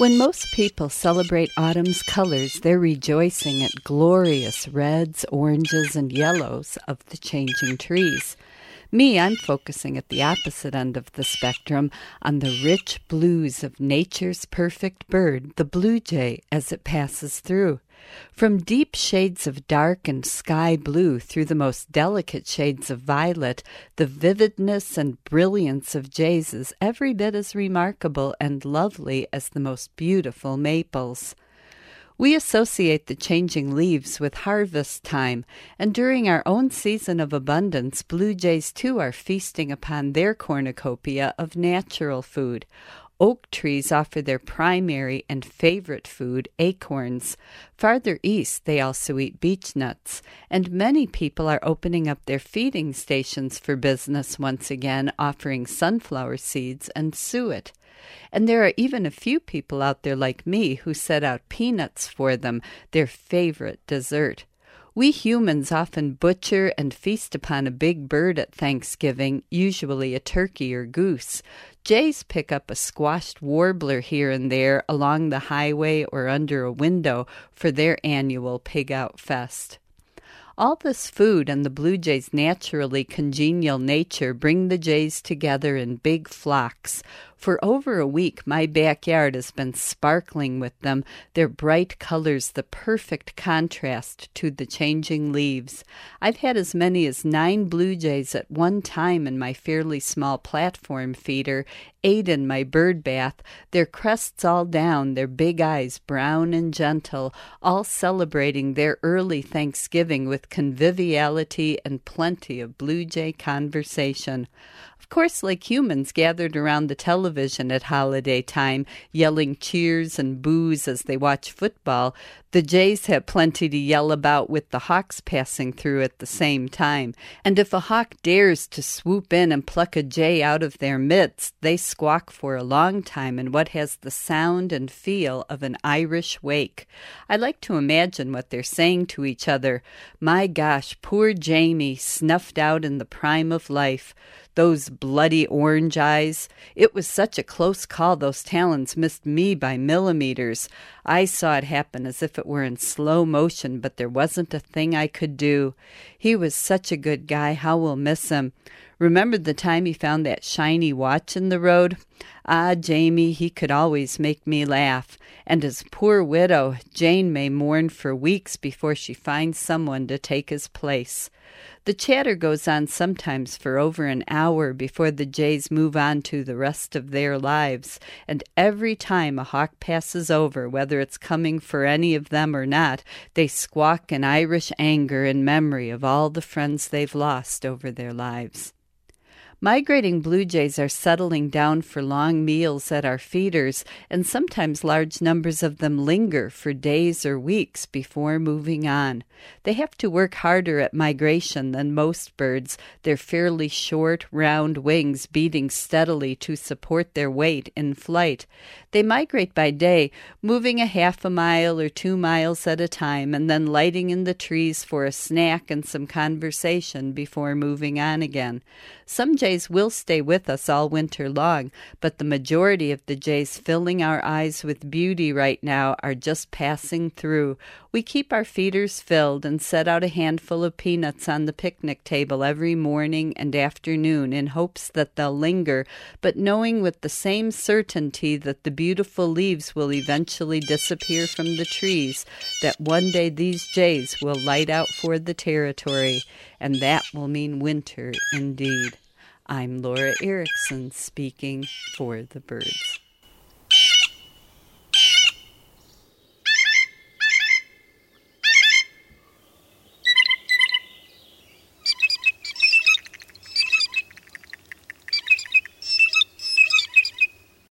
When most people celebrate autumn's colors, they're rejoicing at glorious reds, oranges, and yellows of the changing trees. Me, I'm focusing at the opposite end of the spectrum on the rich blues of nature's perfect bird, the blue jay, as it passes through. From deep shades of dark and sky blue through the most delicate shades of violet, the vividness and brilliance of jays is every bit as remarkable and lovely as the most beautiful maples. We associate the changing leaves with harvest time, and during our own season of abundance, blue jays too are feasting upon their cornucopia of natural food. Oak trees offer their primary and favorite food, acorns. Farther east, they also eat beech nuts, and many people are opening up their feeding stations for business once again, offering sunflower seeds and suet. And there are even a few people out there like me who set out peanuts for them, their favorite dessert. We humans often butcher and feast upon a big bird at Thanksgiving, usually a turkey or goose. Jays pick up a squashed warbler here and there along the highway or under a window for their annual pig-out fest. All this food and the blue jay's naturally congenial nature bring the jays together in big flocks. For over a week, my backyard has been sparkling with them, their bright colors the perfect contrast to the changing leaves. I've had as many as 9 blue jays at one time in my fairly small platform feeder, 8 in my bird bath, their crests all down, their big eyes brown and gentle, all celebrating their early Thanksgiving with conviviality and plenty of blue jay conversation. Of course, like humans gathered around the television at holiday time, yelling cheers and boos as they watch football, the jays have plenty to yell about with the hawks passing through at the same time. And if a hawk dares to swoop in and pluck a jay out of their midst, they squawk for a long time in what has the sound and feel of an Irish wake. I like to imagine what they're saying to each other. My gosh, poor Jamie, snuffed out in the prime of life. Those bloody orange eyes. It was such a close call those talons missed me by millimeters. I saw it happen as if it were in slow motion, but there wasn't a thing I could do. He was such a good guy. How we'll miss him. Remember the time he found that shiny watch in the road? Ah, Jamie, he could always make me laugh. And his poor widow, Jane, may mourn for weeks before she finds someone to take his place. The chatter goes on sometimes for over an hour before the jays move on to the rest of their lives, and every time a hawk passes over, whether it's coming for any of them or not, they squawk in Irish anger in memory of all the friends they've lost over their lives. Migrating blue jays are settling down for long meals at our feeders, and sometimes large numbers of them linger for days or weeks before moving on. They have to work harder at migration than most birds, their fairly short, round wings beating steadily to support their weight in flight. They migrate by day, moving a half a mile or 2 miles at a time, and then lighting in the trees for a snack and some conversation before moving on again. Some jays will stay with us all winter long, but the majority of the jays filling our eyes with beauty right now are just passing through. We keep our feeders filled and set out a handful of peanuts on the picnic table every morning and afternoon in hopes that they'll linger, but knowing with the same certainty that the beautiful leaves will eventually disappear from the trees, that one day these jays will light out for the territory, and that will mean winter indeed. I'm Laura Erickson speaking for the birds.